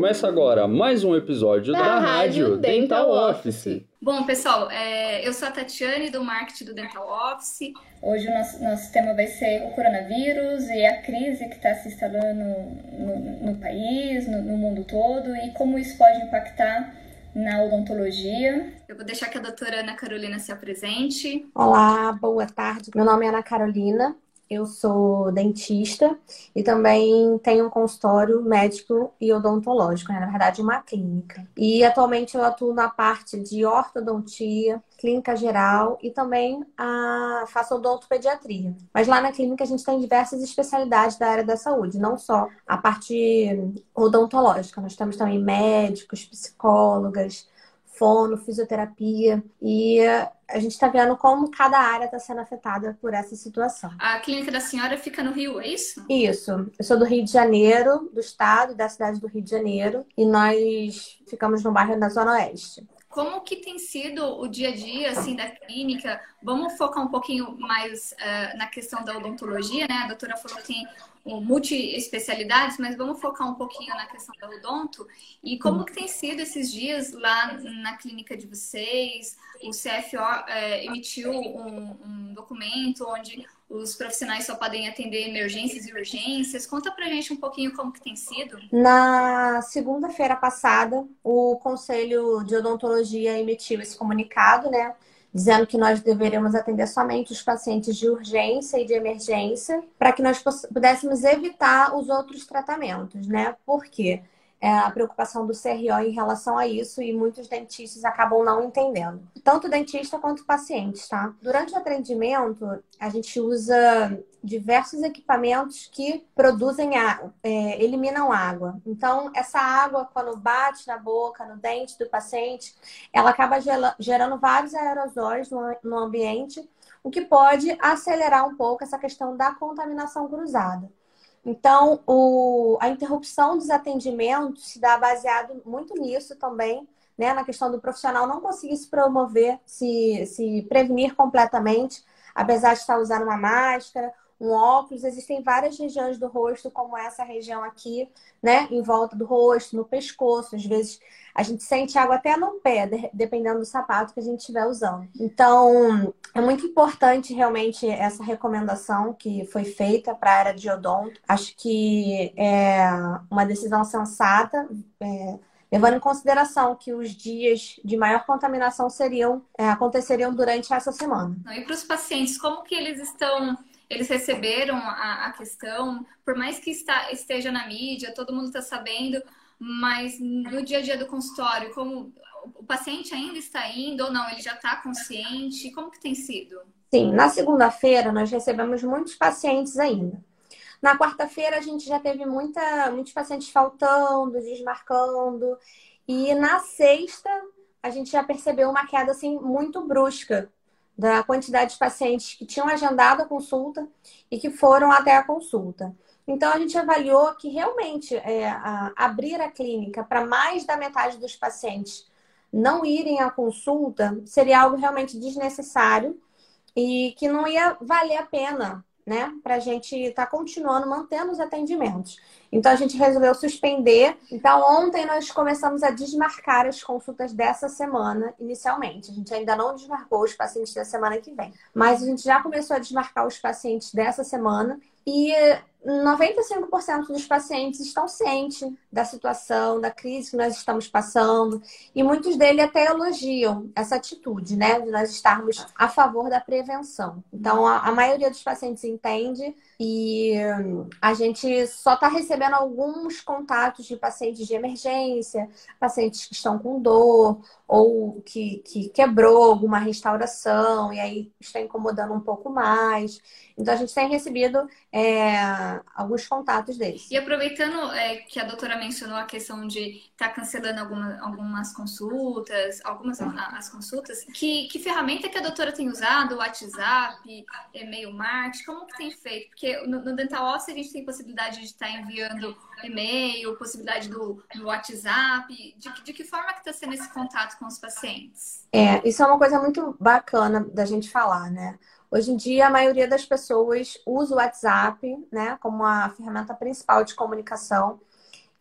Começa agora mais um episódio da Rádio Dental Office. Bom, pessoal, eu sou a Tatiane do marketing do Dental Office. Hoje o nosso tema vai ser o coronavírus e a crise que está se instalando no país, no mundo todo, e como isso pode impactar na odontologia. Eu vou deixar que a doutora Ana Carolina se apresente. Olá, boa tarde. Meu nome é Ana Carolina, eu sou dentista e também tenho um consultório médico e odontológico, né? Na verdade, uma clínica. E atualmente eu atuo na parte de ortodontia, clínica geral e também faço odontopediatria. Mas lá na clínica a gente tem diversas especialidades da área da saúde, não só a parte odontológica. Nós temos também médicos, psicólogas, fono, fisioterapia, e a gente está vendo como cada área está sendo afetada por essa situação. A clínica da senhora fica no Rio, é isso? Isso. Eu sou do Rio de Janeiro, do estado, da cidade do Rio de Janeiro, e nós ficamos no bairro da Zona Oeste. Como que tem sido o dia a dia assim, da clínica? Vamos focar um pouquinho mais na questão da odontologia, né? A doutora falou que tem multi-especialidades, mas vamos focar um pouquinho na questão da odonto. E como que tem sido esses dias lá na clínica de vocês? O CFO emitiu um documento onde os profissionais só podem atender emergências e urgências. Conta pra gente um pouquinho como que tem sido. Na segunda-feira passada, o Conselho de Odontologia emitiu esse comunicado, né? Dizendo que nós deveríamos atender somente os pacientes de urgência e de emergência, para que nós pudéssemos evitar os outros tratamentos, né? Por quê? A preocupação do CRO em relação a isso, e muitos dentistas acabam não entendendo. Tanto o dentista quanto o paciente, tá? Durante o atendimento, a gente usa diversos equipamentos que produzem eliminam água. Então, essa água, quando bate na boca, no dente do paciente, ela acaba gerando vários aerosóis no ambiente, o que pode acelerar um pouco essa questão da contaminação cruzada. Então, a interrupção dos atendimentos se dá baseado muito nisso também, né? Na questão do profissional não conseguir se promover, se prevenir completamente, apesar de estar usando uma máscara, um óculos. Existem várias regiões do rosto, como essa região aqui, né? Em volta do rosto, no pescoço. Às vezes a gente sente água até no pé, dependendo do sapato que a gente estiver usando. Então, é muito importante realmente essa recomendação que foi feita para a área de odonto. Acho que é uma decisão sensata, levando em consideração que os dias de maior contaminação aconteceriam durante essa semana. E para os pacientes, como que eles estão... Eles receberam a questão, por mais que esteja na mídia, todo mundo está sabendo, mas no dia a dia do consultório, como o paciente ainda está indo ou não, ele já está consciente? Como que tem sido? Sim, na segunda-feira nós recebemos muitos pacientes ainda. Na quarta-feira a gente já teve muitos pacientes faltando, desmarcando, e na sexta a gente já percebeu uma queda assim muito brusca da quantidade de pacientes que tinham agendado a consulta e que foram até a consulta. Então, a gente avaliou que realmente abrir a clínica para mais da metade dos pacientes não irem à consulta seria algo realmente desnecessário e que não ia valer a pena, né? Para a gente estar continuando, mantendo os atendimentos. Então, a gente resolveu suspender. Então, ontem nós começamos a desmarcar as consultas dessa semana, inicialmente. A gente ainda não desmarcou os pacientes da semana que vem. Mas a gente já começou a desmarcar os pacientes dessa semana. E 95% dos pacientes estão cientes da situação, da crise que nós estamos passando. E muitos deles até elogiam essa atitude, né? De nós estarmos a favor da prevenção. Então, a maioria dos pacientes entende. E a gente só está recebendo alguns contatos de pacientes de emergência, pacientes que estão com dor ou que quebrou alguma restauração e aí está incomodando um pouco mais. Então, a gente tem recebido alguns contatos desses. E aproveitando que a doutora mencionou a questão de estar cancelando algumas consultas, as consultas, que ferramenta que a doutora tem usado? WhatsApp, e-mail marketing, como que tem feito? Porque no Dental Office a gente tem possibilidade de estar enviando e-mail, possibilidade do WhatsApp. De que forma que está sendo esse contato com os pacientes? Isso é uma coisa muito bacana da gente falar, né? Hoje em dia, a maioria das pessoas usa o WhatsApp, né, como a ferramenta principal de comunicação.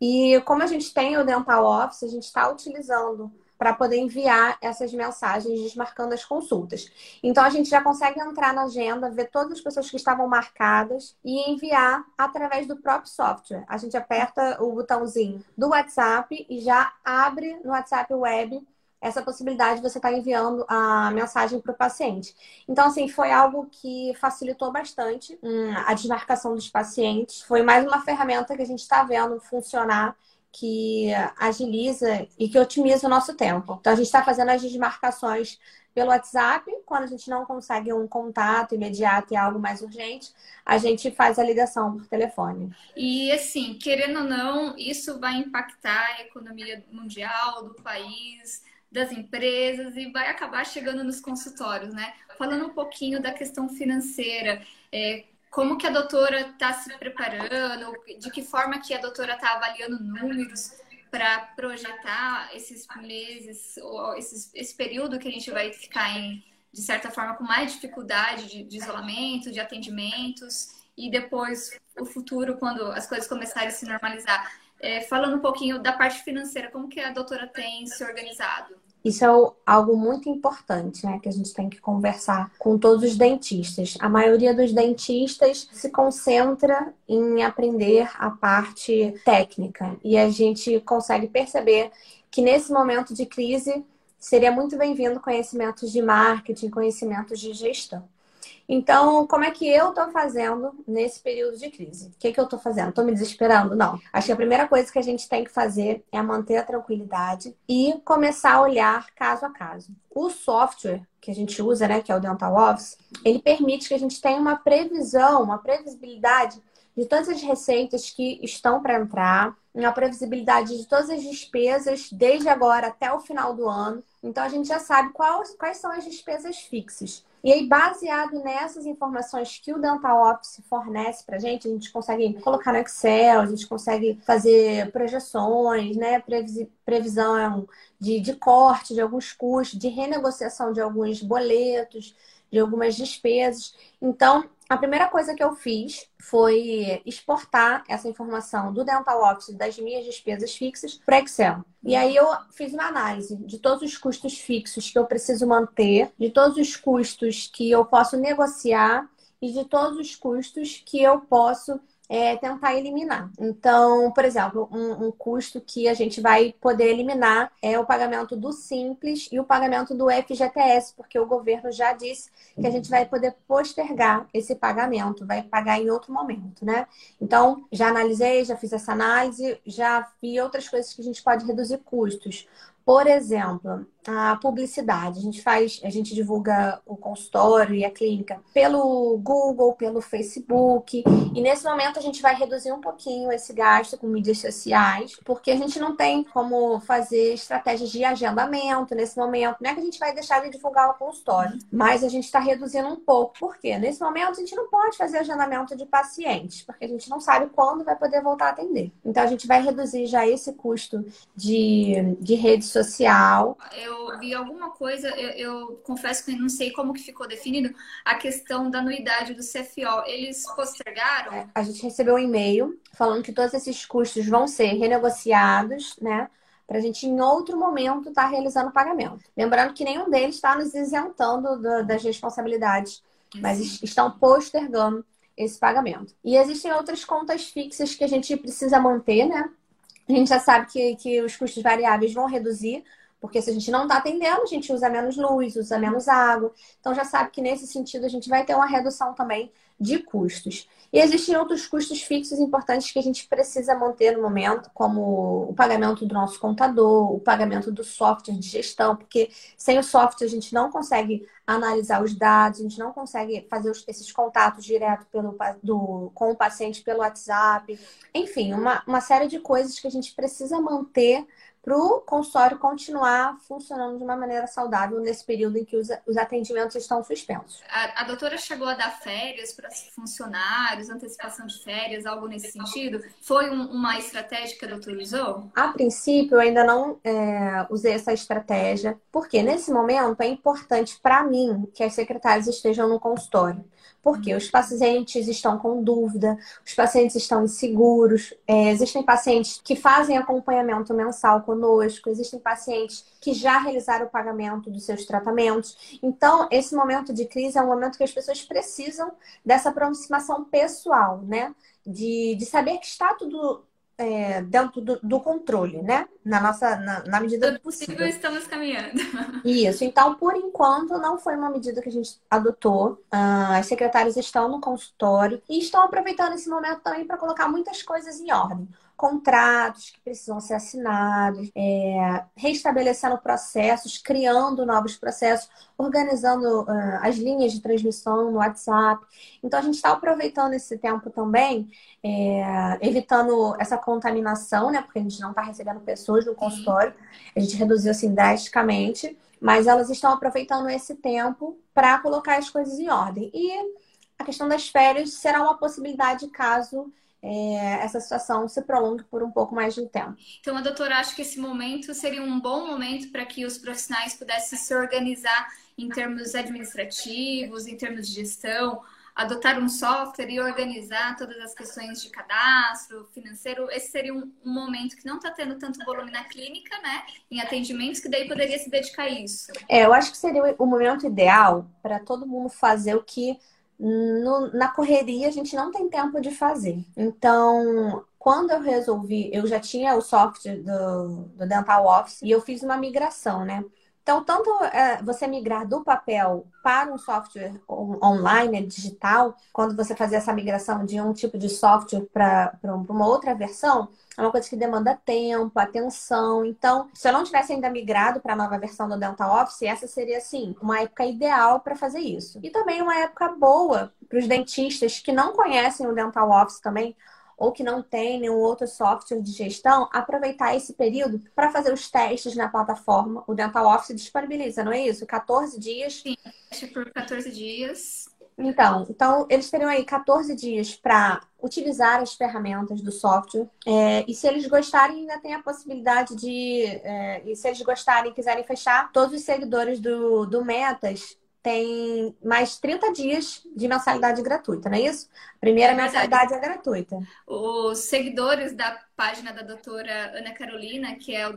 E como a gente tem o Dental Office, a gente está utilizando para poder enviar essas mensagens desmarcando as consultas. Então, a gente já consegue entrar na agenda, ver todas as pessoas que estavam marcadas e enviar através do próprio software. A gente aperta o botãozinho do WhatsApp e já abre no WhatsApp Web essa possibilidade de você estar enviando a mensagem para o paciente. Então, assim, foi algo que facilitou bastante a desmarcação dos pacientes. Foi mais uma ferramenta que a gente está vendo funcionar, que agiliza e que otimiza o nosso tempo. Então, a gente está fazendo as desmarcações pelo WhatsApp. Quando a gente não consegue um contato imediato e algo mais urgente, a gente faz a ligação por telefone. E, assim, querendo ou não, isso vai impactar a economia mundial, do país, das empresas e vai acabar chegando nos consultórios, né? Falando um pouquinho da questão financeira, como que a doutora está se preparando, de que forma que a doutora está avaliando números para projetar esses meses, ou esse período que a gente vai ficar de certa forma, com mais dificuldade de isolamento, de atendimentos, e depois o futuro, quando as coisas começarem a se normalizar. Falando um pouquinho da parte financeira, como que a doutora tem se organizado? Isso é algo muito importante, né? Que a gente tem que conversar com todos os dentistas. A maioria dos dentistas se concentra em aprender a parte técnica. E a gente consegue perceber que nesse momento de crise seria muito bem-vindo conhecimentos de marketing, conhecimentos de gestão. Então, como é que eu estou fazendo nesse período de crise? O que eu estou fazendo? Estou me desesperando? Não. Acho que a primeira coisa que a gente tem que fazer é manter a tranquilidade e começar a olhar caso a caso. O software que a gente usa, né, que é o Dental Office, ele permite que a gente tenha uma previsão, uma previsibilidade de todas as receitas que estão para entrar, uma previsibilidade de todas as despesas desde agora até o final do ano. Então, a gente já sabe quais são as despesas fixas. E aí, baseado nessas informações que o Dental Office fornece para a gente consegue colocar no Excel, a gente consegue fazer projeções, né? Previsão de corte de alguns custos, de renegociação de alguns boletos, de algumas despesas. Então, a primeira coisa que eu fiz foi exportar essa informação do Dental Office das minhas despesas fixas para Excel. E aí eu fiz uma análise de todos os custos fixos que eu preciso manter, de todos os custos que eu posso negociar e de todos os custos que eu posso tentar eliminar. Então, por exemplo, um custo que a gente vai poder eliminar é o pagamento do Simples e o pagamento do FGTS, porque o governo já disse que a gente vai poder postergar esse pagamento, vai pagar em outro momento, né? Então, já analisei, já fiz essa análise, já vi outras coisas que a gente pode reduzir custos. Por exemplo, a publicidade. A gente divulga o consultório e a clínica pelo Google, pelo Facebook. E nesse momento a gente vai reduzir um pouquinho esse gasto com mídias sociais, porque a gente não tem como fazer estratégias de agendamento nesse momento. Não é que a gente vai deixar de divulgar o consultório, mas a gente está reduzindo um pouco. Por quê? Nesse momento a gente não pode fazer agendamento de pacientes, porque a gente não sabe quando vai poder voltar a atender. Então a gente vai reduzir já esse custo de rede social. Eu vi alguma coisa, eu confesso que não sei como que ficou definido, a questão da anuidade do CFO. Eles postergaram? A gente recebeu um e-mail falando que todos esses custos vão ser renegociados, né? Para a gente, em outro momento, estar realizando o pagamento. Lembrando que nenhum deles está nos isentando das responsabilidades, mas estão postergando esse pagamento. E existem outras contas fixas que a gente precisa manter, né? A gente já sabe que os custos variáveis vão reduzir, porque se a gente não está atendendo, a gente usa menos luz, usa menos água. Então, já sabe que nesse sentido a gente vai ter uma redução também de custos. E existem outros custos fixos importantes que a gente precisa manter no momento, como o pagamento do nosso contador, o pagamento do software de gestão, porque sem o software a gente não consegue analisar os dados, a gente não consegue fazer esses contatos direto com o paciente pelo WhatsApp. Enfim, uma série de coisas que a gente precisa manter para o consultório continuar funcionando de uma maneira saudável nesse período em que os atendimentos estão suspensos. A doutora chegou a dar férias para funcionários, antecipação de férias, algo nesse sentido? Foi uma estratégia que a doutora usou? A princípio, eu ainda não usei essa estratégia, porque nesse momento é importante para mim que as secretárias estejam no consultório. Porque os pacientes estão com dúvida, os pacientes estão inseguros, existem pacientes que fazem acompanhamento mensal conosco, existem pacientes que já realizaram o pagamento dos seus tratamentos. Então, esse momento de crise é um momento que as pessoas precisam dessa aproximação pessoal, né? De saber que está tudo dentro do controle, né? Na medida do possível. Estamos caminhando. Isso. Então, por enquanto, não foi uma medida que a gente adotou. As secretárias estão no consultório e estão aproveitando esse momento também para colocar muitas coisas em ordem. Contratos que precisam ser assinados, restabelecendo processos, criando novos processos, organizando as linhas de transmissão no WhatsApp. Então, a gente está aproveitando esse tempo também, evitando essa contaminação, né? Porque a gente não está recebendo pessoas no consultório. A gente reduziu assim drasticamente, mas elas estão aproveitando esse tempo para colocar as coisas em ordem. E a questão das férias será uma possibilidade caso essa situação se prolongue por um pouco mais de tempo. Então, a doutora acha que esse momento seria um bom momento para que os profissionais pudessem se organizar em termos administrativos, em termos de gestão, adotar um software e organizar todas as questões de cadastro, financeiro. Esse seria um momento que não está tendo tanto volume na clínica, né? Em atendimentos, que daí poderia se dedicar a isso. Eu acho que seria o momento ideal para todo mundo fazer o que na correria a gente não tem tempo de fazer. Então, quando eu resolvi, eu já tinha o software do Dental Office e eu fiz uma migração, né? Então, tanto você migrar do papel para um software online, digital, quando você fazer essa migração de um tipo de software para uma outra versão, é uma coisa que demanda tempo, atenção. Então, se eu não tivesse ainda migrado para a nova versão do Dental Office, essa seria, assim, uma época ideal para fazer isso. E também uma época boa para os dentistas que não conhecem o Dental Office também, ou que não tem nenhum outro software de gestão, aproveitar esse período para fazer os testes na plataforma. O Dental Office disponibiliza, não é isso? 14 dias. Sim, acho que por 14 dias. Então, eles teriam aí 14 dias para utilizar as ferramentas do software. E se eles gostarem, ainda tem a possibilidade e se eles gostarem e quiserem fechar, todos os seguidores do Metas tem mais 30 dias de mensalidade gratuita, não é isso? A primeira mensalidade é gratuita. Os seguidores da página da doutora Ana Carolina, que é o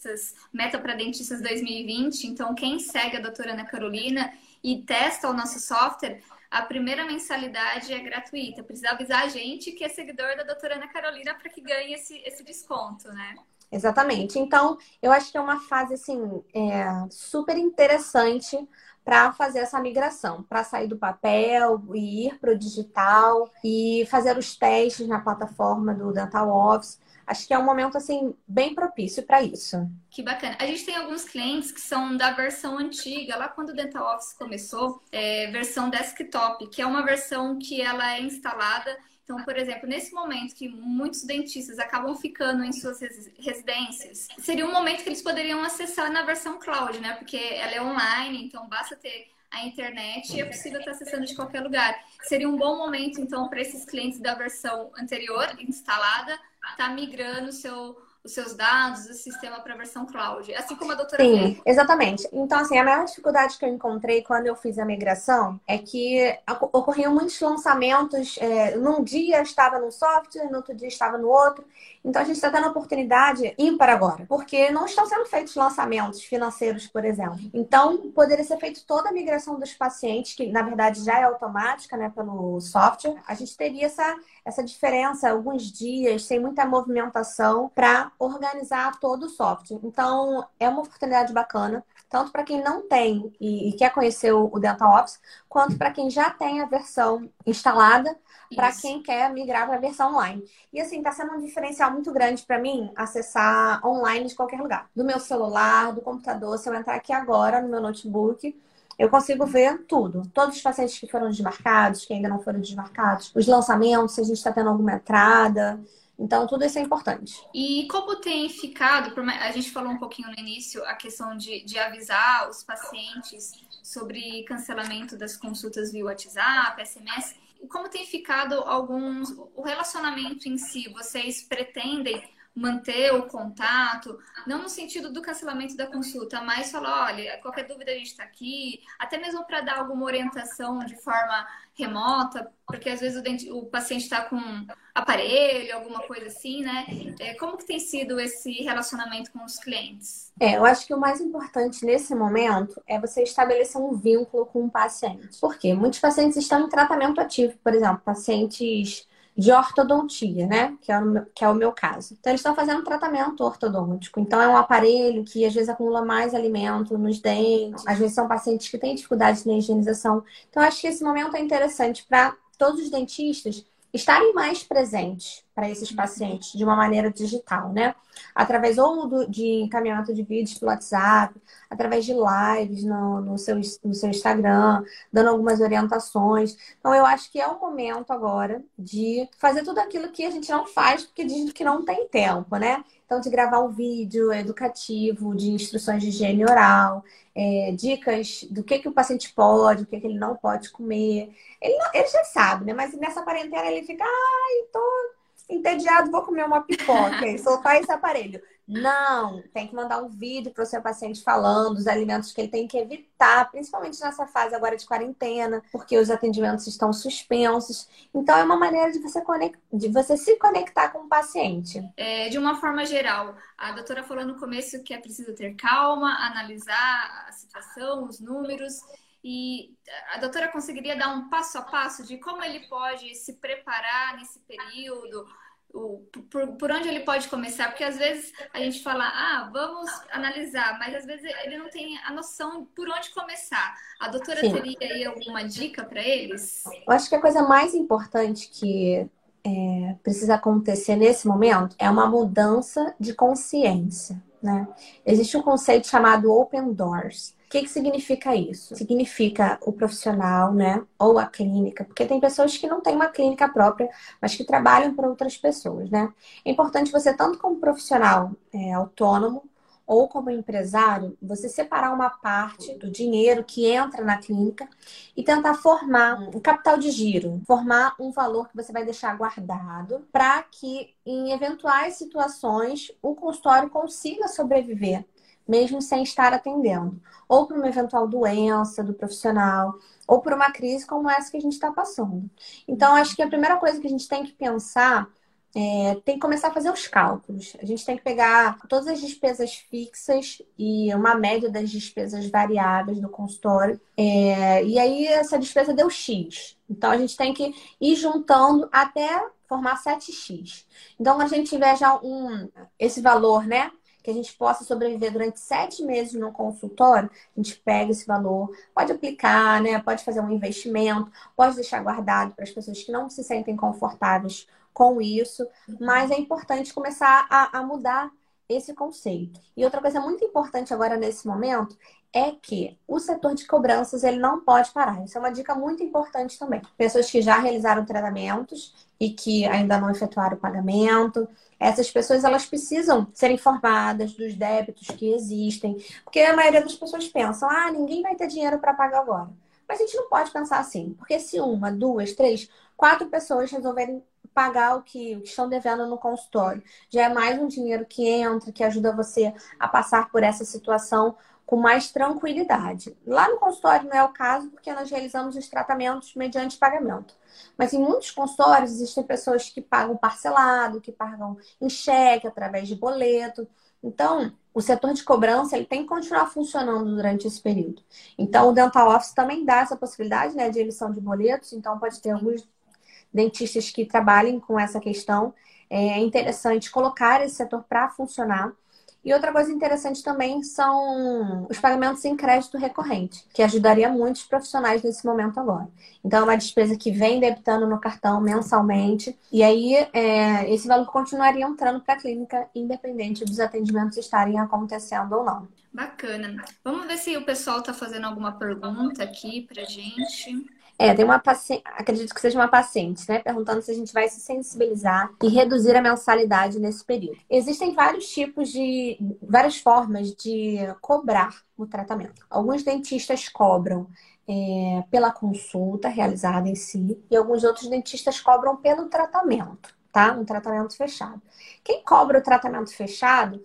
Meta para Dentistas 2020, então quem segue a doutora Ana Carolina e testa o nosso software, a primeira mensalidade é gratuita. Precisa avisar a gente que é seguidor da doutora Ana Carolina para que ganhe esse desconto, né? Exatamente. Então, eu acho que é uma fase, assim, super interessante para fazer essa migração, para sair do papel e ir para o digital e fazer os testes na plataforma do Dental Office. Acho que é um momento, assim, bem propício para isso. Que bacana. A gente tem alguns clientes que são da versão antiga, lá quando o Dental Office começou, versão desktop, que é uma versão que ela é instalada. Então, por exemplo, nesse momento que muitos dentistas acabam ficando em suas residências, seria um momento que eles poderiam acessar na versão cloud, né? Porque ela é online, então basta ter a internet e é possível estar acessando de qualquer lugar. Seria um bom momento, então, para esses clientes da versão anterior, instalada, estar migrando os seus dados, o sistema para a versão cloud, assim como a doutora Sim, fez. exatamente. Então, assim, a maior dificuldade que eu encontrei quando eu fiz a migração é que ocorriam muitos lançamentos. Num dia estava num software, no outro dia estava no outro. Então, a gente está tendo a oportunidade ímpar agora, porque não estão sendo feitos lançamentos financeiros, por exemplo. Então, poderia ser feita toda a migração dos pacientes, que na verdade já é automática, né, pelo software. A gente teria essa diferença, alguns dias, sem muita movimentação, para organizar todo o software. Então, é uma oportunidade bacana, tanto para quem não tem e quer conhecer o Dental Office, quanto para quem já tem a versão instalada, para quem quer migrar para a versão online. E assim, está sendo um diferencial muito grande para mim acessar online de qualquer lugar. Do meu celular, do computador, se eu entrar aqui agora no meu notebook, eu consigo ver tudo. Todos os pacientes que foram desmarcados, que ainda não foram desmarcados, os lançamentos, se a gente está tendo alguma entrada. Então, tudo isso é importante. E como tem ficado, a gente falou um pouquinho no início, a questão de avisar os pacientes sobre cancelamento das consultas via WhatsApp, SMS. Como tem ficado o relacionamento em si? Vocês pretendem manter o contato, não no sentido do cancelamento da consulta, mas falar, olha, qualquer dúvida a gente está aqui, até mesmo para dar alguma orientação de forma remota, porque às vezes o paciente está com aparelho, alguma coisa assim, né? Como que tem sido esse relacionamento com os clientes? Eu acho que o mais importante nesse momento é você estabelecer um vínculo com o paciente. Por quê? Muitos pacientes estão em tratamento ativo, por exemplo, pacientes de ortodontia, né? Que é o meu caso. Então, eles estão fazendo um tratamento ortodôntico. Então, é um aparelho que às vezes acumula mais alimento nos dentes. Às vezes são pacientes que têm dificuldade na higienização. Então, acho que esse momento é interessante para todos os dentistas estarem mais presentes para esses pacientes de uma maneira digital, né? Através de encaminhamento de vídeos pelo WhatsApp, através de lives no seu Instagram, dando algumas orientações. Então, eu acho que é o momento agora de fazer tudo aquilo que a gente não faz porque diz que não tem tempo, né? Então, de gravar um vídeo educativo, de instruções de higiene oral, dicas do que o paciente pode, o que ele não pode comer. Ele já sabe, né? Mas nessa quarentena ele fica, tô entediado, vou comer uma pipoca e soltar esse aparelho. Não, tem que mandar um vídeo para o seu paciente falando os alimentos que ele tem que evitar, principalmente nessa fase agora de quarentena, porque os atendimentos estão suspensos. Então, é uma maneira de você se conectar com o paciente. De uma forma geral, a doutora falou no começo que é preciso ter calma, analisar a situação, os números. E a doutora conseguiria dar um passo a passo de como ele pode se preparar nesse período, por onde ele pode começar? Porque às vezes a gente fala, vamos analisar, mas às vezes ele não tem a noção por onde começar. A doutora teria aí alguma dica para eles? Eu acho que a coisa mais importante que precisa acontecer nesse momento é uma mudança de consciência, né? Existe um conceito chamado Open Doors. O que significa isso? Significa o profissional, né? Ou a clínica, porque tem pessoas que não têm uma clínica própria, mas que trabalham para outras pessoas, né? É importante você, tanto como profissional autônomo, ou como empresário, você separar uma parte do dinheiro que entra na clínica e tentar formar um capital de giro, formar um valor que você vai deixar guardado para que, em eventuais situações, o consultório consiga sobreviver, mesmo sem estar atendendo. Ou por uma eventual doença do profissional, ou por uma crise como essa que a gente está passando. Então, acho que a primeira coisa que a gente tem que pensar tem que começar a fazer os cálculos. A gente tem que pegar todas as despesas fixas e uma média das despesas variáveis do consultório. E aí, essa despesa deu X. Então, a gente tem que ir juntando até formar 7X. Então, quando a gente tiver já esse valor, né? Que a gente possa sobreviver durante 7 meses no consultório, a gente pega esse valor, pode aplicar, né? Pode fazer um investimento, pode deixar guardado para as pessoas que não se sentem confortáveis com isso, mas é importante começar a mudar esse conceito. E outra coisa muito importante agora nesse momento é que o setor de cobranças ele não pode parar. Isso é uma dica muito importante também. Pessoas que já realizaram tratamentos e que ainda não efetuaram o pagamento, essas pessoas elas precisam ser informadas dos débitos que existem, porque a maioria das pessoas pensam, ninguém vai ter dinheiro para pagar agora. Mas a gente não pode pensar assim, porque se 1, 2, 3, 4 pessoas resolverem pagar o que estão devendo no consultório, já é mais um dinheiro que entra, que ajuda você a passar por essa situação com mais tranquilidade. Lá no consultório não é o caso, porque nós realizamos os tratamentos mediante pagamento. Mas em muitos consultórios existem pessoas que pagam parcelado, que pagam em cheque, através de boleto. Então, o setor de cobrança ele tem que continuar funcionando durante esse período. Então, o Dental Office também dá essa possibilidade, né, de emissão de boletos. Então, pode ter alguns dentistas que trabalhem com essa questão. É interessante colocar esse setor para funcionar. E outra coisa interessante também são os pagamentos em crédito recorrente, que ajudaria muitos profissionais nesse momento agora. Então, é uma despesa que vem debitando no cartão mensalmente. E aí, esse valor continuaria entrando para a clínica, independente dos atendimentos estarem acontecendo ou não. Bacana. Vamos ver se o pessoal está fazendo alguma pergunta aqui para gente. Tem uma paciente, acredito que seja uma paciente, né? Perguntando se a gente vai se sensibilizar e reduzir a mensalidade nesse período. Existem várias formas de cobrar o tratamento. Alguns dentistas cobram pela consulta realizada em si e alguns outros dentistas cobram pelo tratamento. tá? Um tratamento fechado. Quem cobra o tratamento fechado,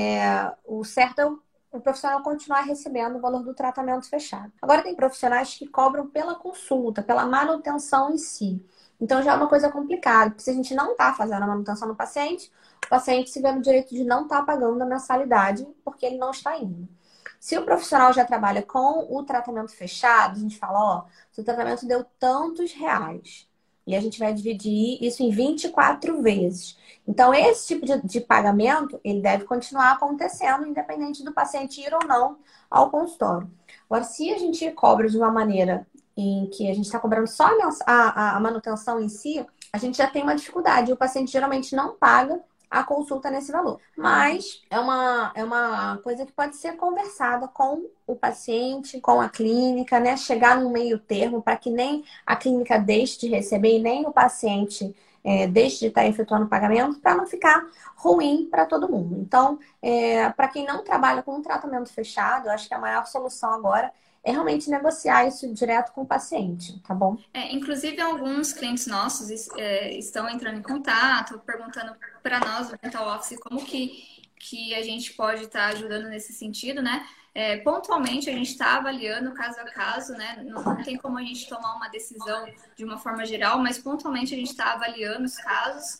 o certo é o profissional continuar recebendo o valor do tratamento fechado. Agora, tem profissionais que cobram pela consulta, pela manutenção em si. Então, já é uma coisa complicada, porque se a gente não está fazendo a manutenção no paciente, o paciente se vê no direito de não estar pagando a mensalidade, porque ele não está indo. Se o profissional já trabalha com o tratamento fechado, a gente fala, ó, seu tratamento deu tantos reais. E a gente vai dividir isso em 24 vezes. Então, esse tipo de pagamento, ele deve continuar acontecendo, independente do paciente ir ou não ao consultório. Agora, se a gente cobra de uma maneira em que a gente está cobrando só a manutenção em si, a gente já tem uma dificuldade. O paciente geralmente não paga a consulta nesse valor. Mas é uma coisa que pode ser conversada com o paciente, com a clínica, né? Chegar num meio termo para que nem a clínica deixe de receber e nem o paciente deixe de estar efetuando o pagamento, para não ficar ruim para todo mundo. Então, para quem não trabalha com um tratamento fechado, eu acho que a maior solução agora é realmente negociar isso direto com o paciente, tá bom? Inclusive, alguns clientes nossos estão entrando em contato, perguntando para nós, do Dental Office, como que a gente pode estar ajudando nesse sentido, né? Pontualmente, a gente está avaliando caso a caso, né? Não tem como a gente tomar uma decisão de uma forma geral, mas pontualmente a gente está avaliando os casos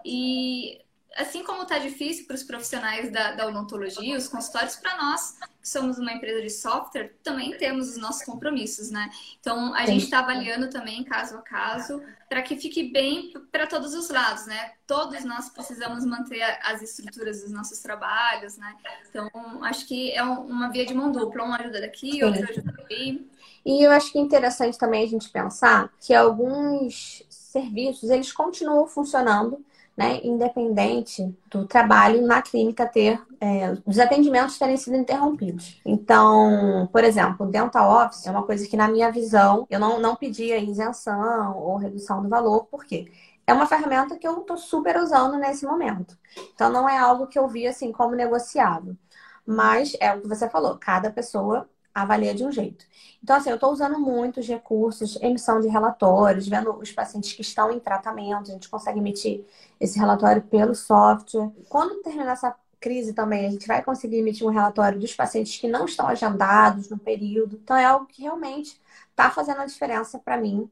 e... Assim como está difícil para os profissionais da odontologia, os consultórios, para nós, que somos uma empresa de software, também temos os nossos compromissos, né? Então, a gente está avaliando também, caso a caso, para que fique bem para todos os lados, né? Todos nós precisamos manter as estruturas dos nossos trabalhos, né? Então, acho que é uma via de mão dupla. Uma ajuda daqui, outra ajuda ali. E eu acho que é interessante também a gente pensar que alguns serviços, eles continuam funcionando, né, independente do trabalho na clínica dos atendimentos terem sido interrompidos. Então, por exemplo, o Dental Office é uma coisa que, na minha visão, eu não pedia isenção ou redução do valor, porque é uma ferramenta que eu estou super usando nesse momento. Então, não é algo que eu vi assim como negociável. Mas é o que você falou, cada pessoa avalia de um jeito. Então, assim, eu estou usando muitos recursos, emissão de relatórios, vendo os pacientes que estão em tratamento, a gente consegue emitir esse relatório pelo software. Quando terminar essa crise também, a gente vai conseguir emitir um relatório dos pacientes que não estão agendados no período. Então, é algo que realmente está fazendo a diferença para mim,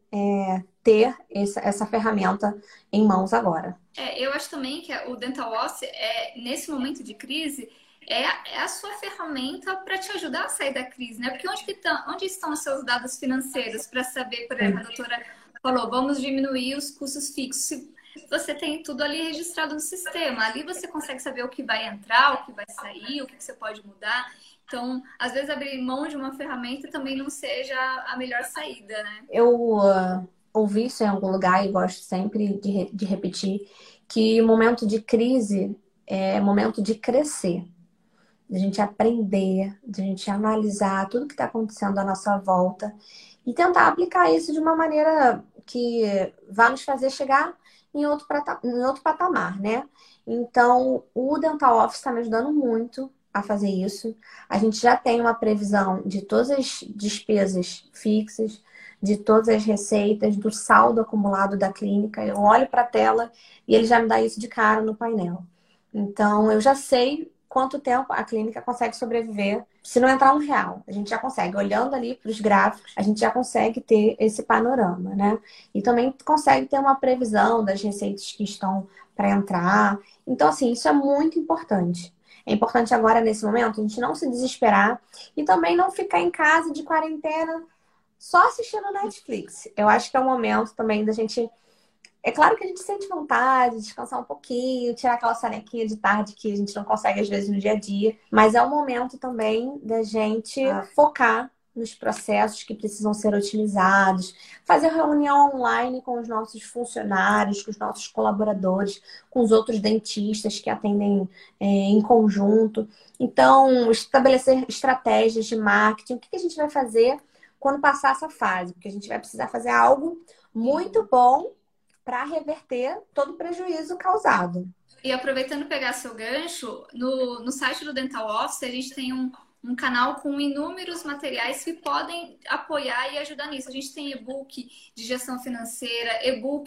ter essa ferramenta em mãos agora. Eu acho também que o Dental Office, nesse momento de crise, é a sua ferramenta para te ajudar a sair da crise, né? Porque onde estão os seus dados financeiros para saber, por exemplo, a doutora falou, vamos diminuir os custos fixos. Você tem tudo ali registrado no sistema. Ali você consegue saber o que vai entrar, o que vai sair, o que você pode mudar. Então, às vezes, abrir mão de uma ferramenta também não seja a melhor saída, né? Eu ouvi isso em algum lugar e gosto sempre de repetir que o momento de crise é momento de crescer. De a gente aprender, de a gente analisar tudo que está acontecendo à nossa volta e tentar aplicar isso de uma maneira que vá nos fazer chegar em outro patamar, né? Então, o Dental Office está me ajudando muito a fazer isso. A gente já tem uma previsão de todas as despesas fixas, de todas as receitas, do saldo acumulado da clínica. Eu olho para a tela e ele já me dá isso de cara no painel. Então, eu já sei quanto tempo a clínica consegue sobreviver se não entrar R$1. A gente já consegue, olhando ali para os gráficos, a gente já consegue ter esse panorama, né? E também consegue ter uma previsão das receitas que estão para entrar. Então, assim, isso é muito importante. É importante agora, nesse momento, a gente não se desesperar e também não ficar em casa de quarentena só assistindo Netflix. Eu acho que é o momento também da gente... É claro que a gente sente vontade de descansar um pouquinho, tirar aquela sonequinha de tarde que a gente não consegue às vezes no dia a dia, mas é o momento também da gente focar nos processos que precisam ser otimizados, fazer reunião online com os nossos funcionários, com os nossos colaboradores, com os outros dentistas que atendem em conjunto. Então, estabelecer estratégias de marketing, o que a gente vai fazer quando passar essa fase, porque a gente vai precisar fazer algo muito bom para reverter todo o prejuízo causado. E aproveitando pegar seu gancho, no site do Dental Office a gente tem um canal com inúmeros materiais que podem apoiar e ajudar nisso. A gente tem e-book de gestão financeira, e-book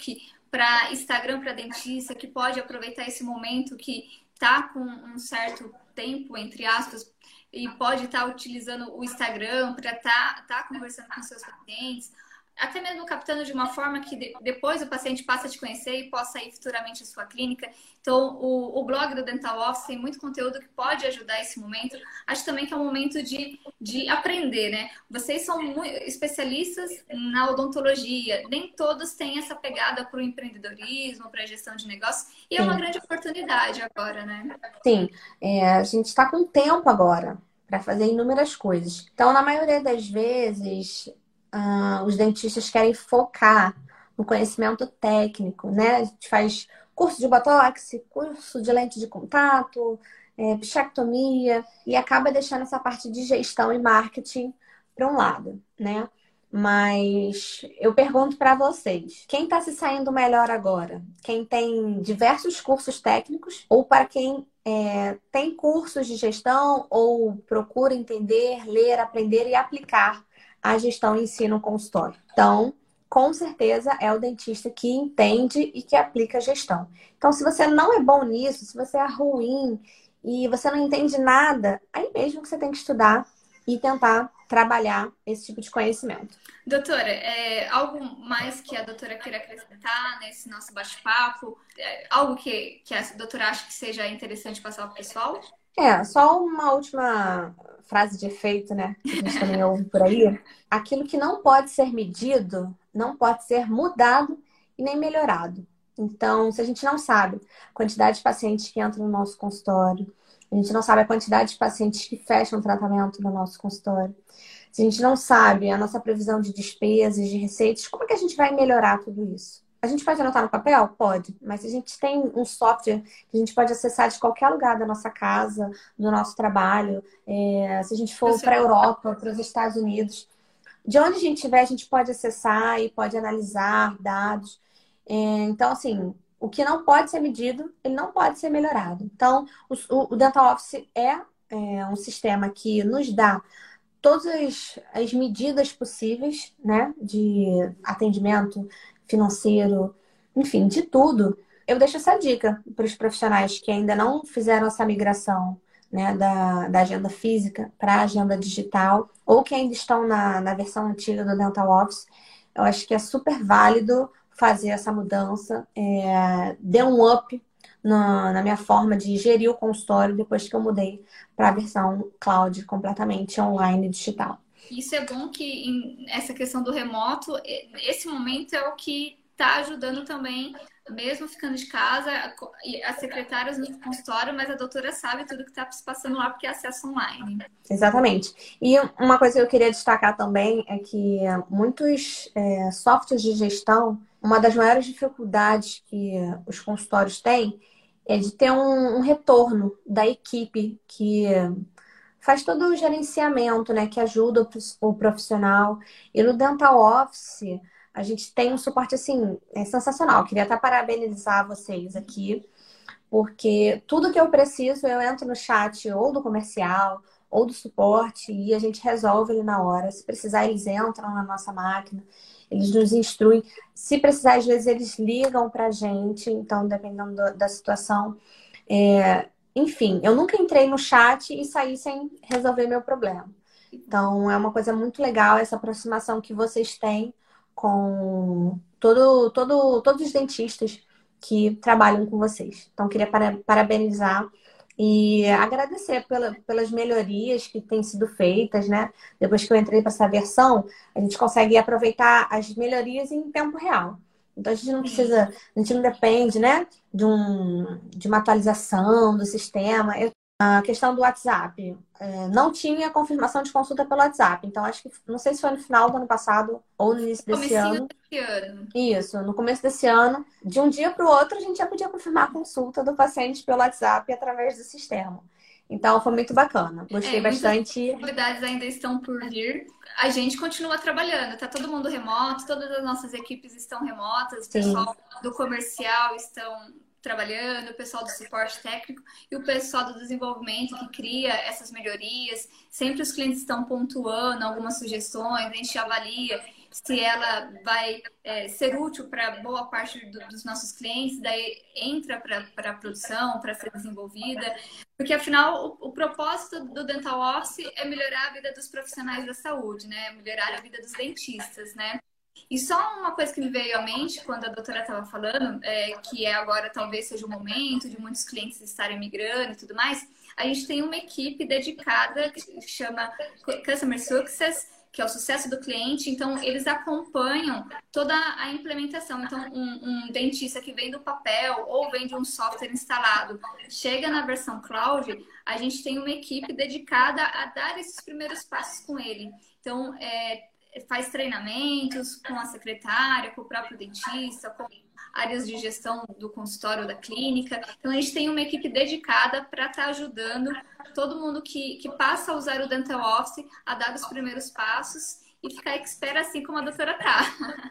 para Instagram para dentista, que pode aproveitar esse momento que está com um certo tempo, entre aspas, e pode estar utilizando o Instagram para estar conversando com seus pacientes, até mesmo captando de uma forma que depois o paciente passa a te conhecer e possa ir futuramente à sua clínica. Então, o blog do Dental Office tem muito conteúdo que pode ajudar esse momento. Acho também que é um momento de aprender, né? Vocês são muito especialistas na odontologia. Nem todos têm essa pegada para o empreendedorismo, para a gestão de negócios. E é uma grande oportunidade agora, né? Sim, a gente está com tempo agora para fazer inúmeras coisas. Então, na maioria das vezes, os dentistas querem focar no conhecimento técnico, né? A gente faz curso de botox, curso de lente de contato, bichectomia, e acaba deixando essa parte de gestão e marketing para um lado, né? Mas eu pergunto para vocês, quem está se saindo melhor agora? Quem tem diversos cursos técnicos ou para quem tem cursos de gestão ou procura entender, ler, aprender e aplicar a gestão em si no consultório? Então, com certeza é o dentista que entende e que aplica a gestão. Então, se você não é bom nisso, se você é ruim e você não entende nada, aí mesmo que você tem que estudar e tentar trabalhar esse tipo de conhecimento. Doutora, algo mais que a doutora queira acrescentar nesse nosso bate-papo? Algo que a doutora acha que seja interessante passar para o pessoal? Só uma última frase de efeito, né? Que a gente também ouve por aí. Aquilo que não pode ser medido, não pode ser mudado e nem melhorado. Então, se a gente não sabe a quantidade de pacientes que entram no nosso consultório, a gente não sabe a quantidade de pacientes que fecham o tratamento no nosso consultório, se a gente não sabe a nossa previsão de despesas, de receitas, como é que a gente vai melhorar tudo isso? A gente pode anotar no papel? Pode. Mas se a gente tem um software que a gente pode acessar de qualquer lugar da nossa casa, do nosso trabalho, se a gente for para a Europa, para os Estados Unidos, de onde a gente estiver, a gente pode acessar e pode analisar dados. Então, assim, o que não pode ser medido, ele não pode ser melhorado. Então, o Dental Office é um sistema que nos dá todas as medidas possíveis, né, de atendimento financeiro, enfim, de tudo. Eu deixo essa dica para os profissionais que ainda não fizeram essa migração, né, da agenda física para a agenda digital, ou que ainda estão na versão antiga do Dental Office. Eu acho que é super válido fazer essa mudança, deu um up na minha forma de gerir o consultório depois que eu mudei para a versão cloud, completamente online digital. Isso é bom que essa questão do remoto, esse momento é o que está ajudando também, mesmo ficando de casa, as secretárias no consultório, mas a doutora sabe tudo que está se passando lá porque é acesso online. Exatamente. E uma coisa que eu queria destacar também é que muitos softwares de gestão, uma das maiores dificuldades que os consultórios têm é de ter um retorno da equipe que faz todo o gerenciamento, né, que ajuda o profissional. E no Dental Office, a gente tem um suporte, assim, sensacional. Queria até parabenizar vocês aqui, porque tudo que eu preciso, eu entro no chat ou do comercial ou do suporte e a gente resolve ali na hora. Se precisar, eles entram na nossa máquina, eles nos instruem. Se precisar, às vezes, eles ligam pra gente, então, dependendo da situação. Enfim, eu nunca entrei no chat e saí sem resolver meu problema. Então, é uma coisa muito legal essa aproximação que vocês têm com todos os dentistas que trabalham com vocês. Então, queria parabenizar e agradecer pelas melhorias que têm sido feitas, né? Depois que eu entrei para essa versão, a gente consegue aproveitar as melhorias em tempo real. Então, a gente não precisa, a gente não depende, né, de uma atualização do sistema. A questão do WhatsApp, não tinha confirmação de consulta pelo WhatsApp. Então, acho que, não sei se foi no final do ano passado ou no início desse ano. Isso, no começo desse ano. De um dia para o outro, a gente já podia confirmar a consulta do paciente pelo WhatsApp através do sistema. Então, foi muito bacana. Gostei bastante. As novidades ainda estão por vir. A gente continua trabalhando. Tá todo mundo remoto, todas as nossas equipes estão remotas. O pessoal do comercial estão trabalhando, o pessoal do suporte técnico e o pessoal do desenvolvimento que cria essas melhorias. Sempre os clientes estão pontuando algumas sugestões, a gente avalia. se ela vai ser útil para boa parte dos nossos clientes, daí entra para a produção, para ser desenvolvida, porque afinal o propósito do Dental Office é melhorar a vida dos profissionais da saúde, né? Melhorar a vida dos dentistas, né? E só uma coisa que me veio à mente quando a doutora estava falando, que agora talvez seja o momento de muitos clientes estarem migrando e tudo mais, a gente tem uma equipe dedicada que chama Customer Success, que é o sucesso do cliente. Então, eles acompanham toda a implementação. Então, um dentista que vem do papel ou vem de um software instalado, chega na versão cloud, a gente tem uma equipe dedicada a dar esses primeiros passos com ele. Então, faz treinamentos com a secretária, com o próprio dentista, com áreas de gestão do consultório da clínica. Então, a gente tem uma equipe dedicada para estar ajudando todo mundo que passa a usar o Dental Office a dar os primeiros passos e ficar expert assim como a doutora tá.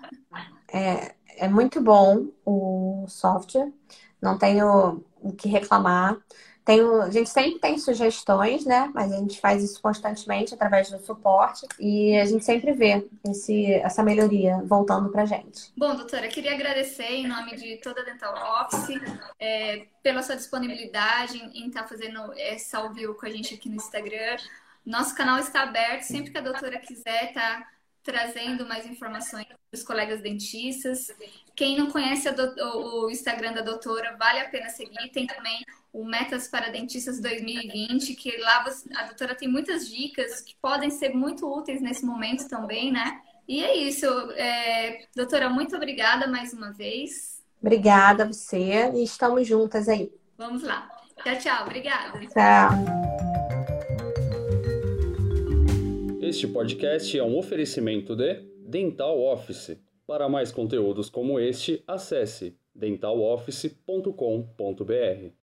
É muito bom o software, não tenho o que reclamar. A gente sempre tem sugestões, né? Mas a gente faz isso constantemente através do suporte e a gente sempre vê essa melhoria voltando pra gente. Bom, doutora, queria agradecer em nome de toda a Dental Office pela sua disponibilidade em estar fazendo essa ao vivo com a gente aqui no Instagram. Nosso canal está aberto, sempre que a doutora quiser estar trazendo mais informações para os colegas dentistas. Quem não conhece o Instagram da doutora, vale a pena seguir. Tem também o Metas para Dentistas 2020, que lá a doutora tem muitas dicas que podem ser muito úteis nesse momento também, né? E é isso. Doutora, muito obrigada mais uma vez. Obrigada a você e estamos juntas aí. Vamos lá. Tchau, tchau. Obrigada. Tchau. Este podcast é um oferecimento de Dental Office. Para mais conteúdos como este, acesse dentaloffice.com.br.